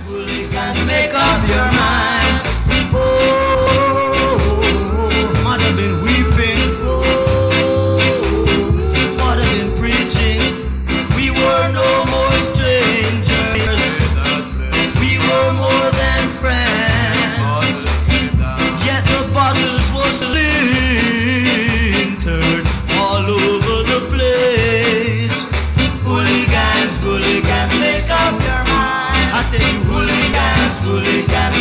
hooligans, make up your minds. Oh, mother been weeping. Oh, father been preaching. We were no more strangers. We were more than friends. Yet the bottles were splintered all over the place. Hooligans, hooligans, make up your mind. I tell you, hooligans, hooligans,